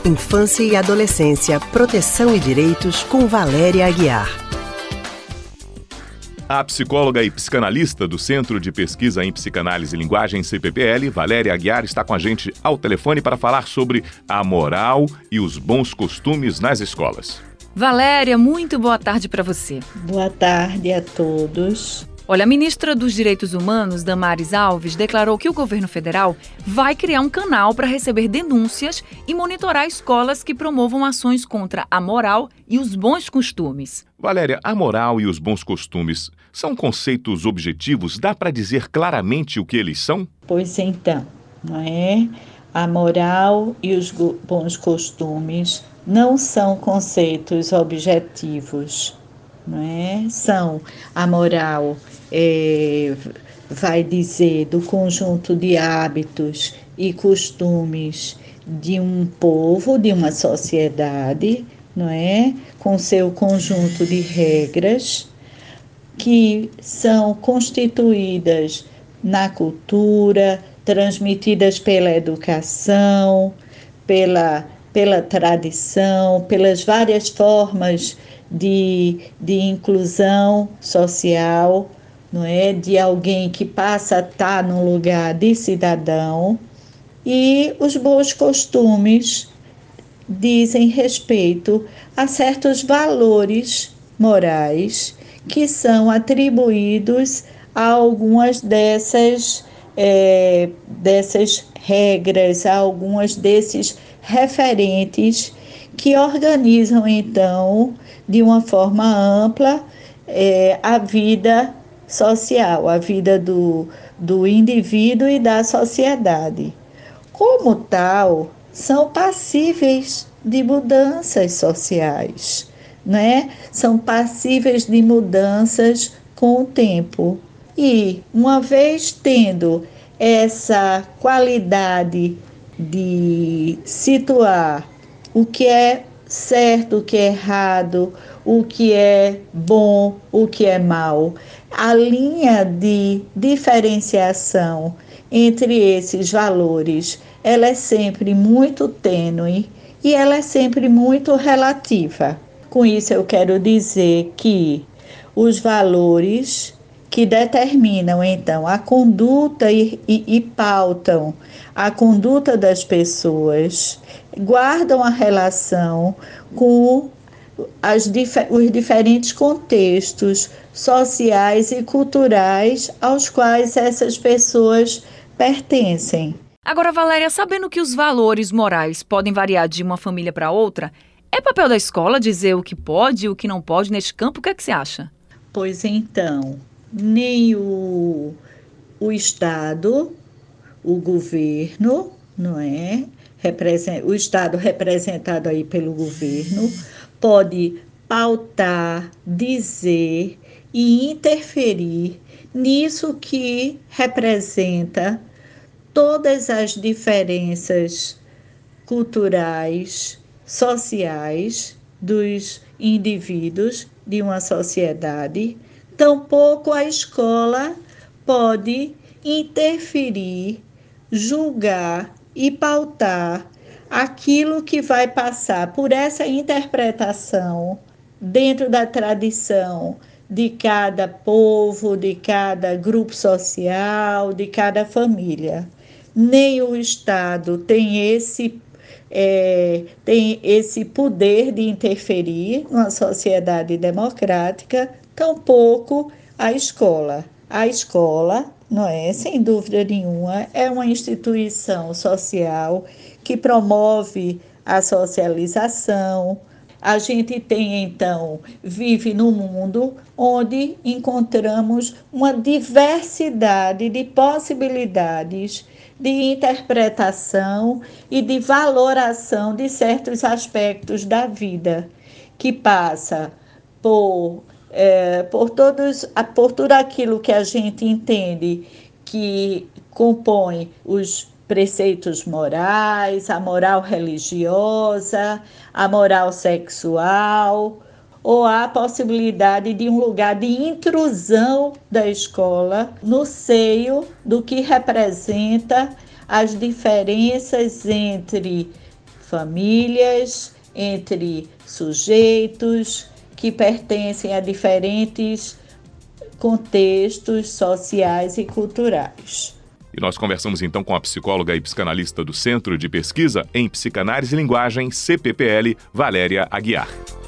Infância e Adolescência, Proteção e Direitos, com Valéria Aguiar. A psicóloga e psicanalista do Centro de Pesquisa em Psicanálise e Linguagem, CPPL, Valéria Aguiar, está com a gente ao telefone para falar sobre a moral e os bons costumes nas escolas. Valéria, muito boa tarde para você. Boa tarde a todos. Olha, a ministra dos Direitos Humanos, Damares Alves, declarou que o governo federal vai criar um canal para receber denúncias e monitorar escolas que promovam ações contra a moral e os bons costumes. Valéria, a moral e os bons costumes são conceitos objetivos? Dá para dizer claramente o que eles são? Pois então, não é? A moral e os bons costumes não são conceitos objetivos, não é? São a moral, vai dizer, do conjunto de hábitos e costumes de um povo, de uma sociedade, não é? Com seu conjunto de regras que são constituídas na cultura, transmitidas pela educação, pela tradição, pelas várias formas de inclusão social, não é? De alguém que passa a estar no lugar de cidadão. E os bons costumes dizem respeito a certos valores morais que são atribuídos a algumas dessas regras, a algumas desses referentes que organizam, então, de uma forma ampla, a vida social, a vida do indivíduo e da sociedade. Como tal, são passíveis de mudanças sociais, né? São passíveis de mudanças com o tempo. E, uma vez tendo essa qualidade de situar o que é certo, o que é errado, o que é bom, o que é mal, a linha de diferenciação entre esses valores, ela é sempre muito tênue e ela é sempre muito relativa. Com isso eu quero dizer que os valores que determinam, então, a conduta e pautam a conduta das pessoas, guardam a relação com os diferentes contextos sociais e culturais aos quais essas pessoas pertencem. Agora, Valéria, sabendo que os valores morais podem variar de uma família para outra, é papel da escola dizer o que pode e o que não pode neste campo? O que é que você acha? Pois então, nem o Estado, o governo, não é? O Estado representado aí pelo governo, pode pautar, dizer e interferir nisso que representa todas as diferenças culturais, sociais dos indivíduos de uma sociedade. Tampouco a escola pode interferir, julgar e pautar aquilo que vai passar por essa interpretação dentro da tradição de cada povo, de cada grupo social, de cada família. Nem o Estado tem esse poder de interferir numa sociedade democrática, tampouco a escola. A escola, não é, sem dúvida nenhuma, é uma instituição social que promove a socialização. A gente tem, então, vive num mundo onde encontramos uma diversidade de possibilidades de interpretação e de valoração de certos aspectos da vida, que passa por tudo aquilo que a gente entende que compõe os preceitos morais, a moral religiosa, a moral sexual, ou a possibilidade de um lugar de intrusão da escola no seio do que representa as diferenças entre famílias, entre sujeitos que pertencem a diferentes contextos sociais e culturais. E nós conversamos então com a psicóloga e psicanalista do Centro de Pesquisa em Psicanálise e Linguagem, CPPL, Valéria Aguiar.